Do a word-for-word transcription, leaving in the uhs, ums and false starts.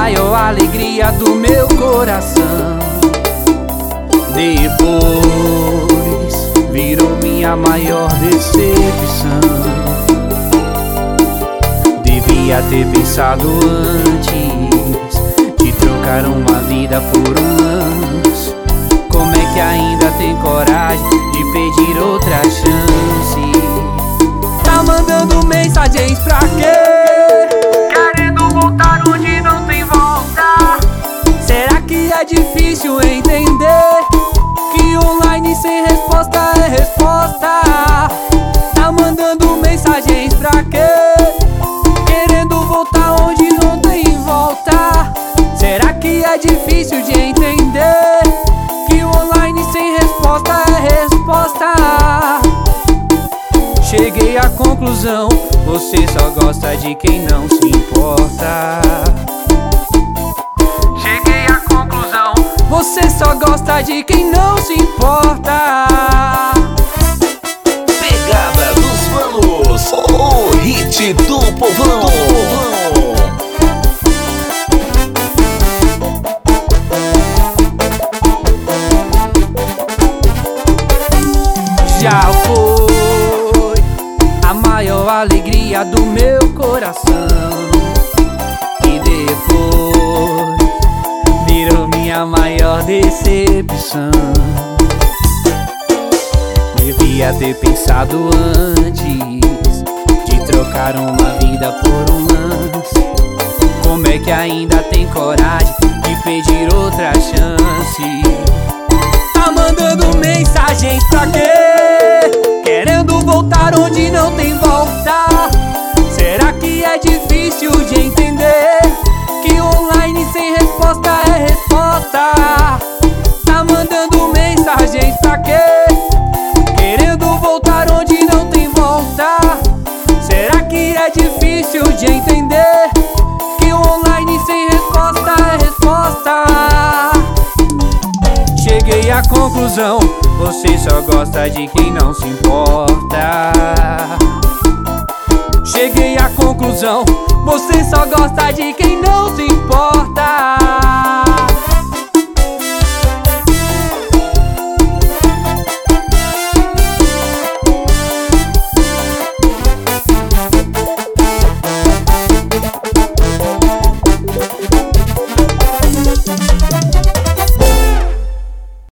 maior alegria do meu coração. Depois virou minha maior decepção. Devia ter pensado antes de trocar uma vida por um lance. Como é que ainda tem coragem de pedir outra chance? Tá mandando mensagens pra quê? Querendo voltar onde não tem volta. Será que é difícil entender que online sem resposta é resposta? Tá mandando mensagens pra quê? Querendo voltar onde não tem volta. Será que é difícil de entender que o online sem resposta é resposta? Cheguei à conclusão, você só gosta de quem não se importa. Cheguei à conclusão, você só gosta de quem não se importa. Pegada dos Manos, o hit do povão. Já foi a maior alegria do meu coração. E depois virou minha maior decepção. Devia ter pensado antes de trocar uma vida por um lance. Como é que ainda tem coragem de pedir outra chance? Tá mandando mensagens pra quê? Querendo voltar onde não tem volta. Será que é difícil de entender que online sem resposta é resposta? Tá mandando mensagens pra quê? Querendo voltar onde não tem volta. Será que é difícil de entender que o online sem resposta é resposta? Cheguei à conclusão, você só gosta de quem não se importa. Cheguei à conclusão, você só gosta de quem não se importa.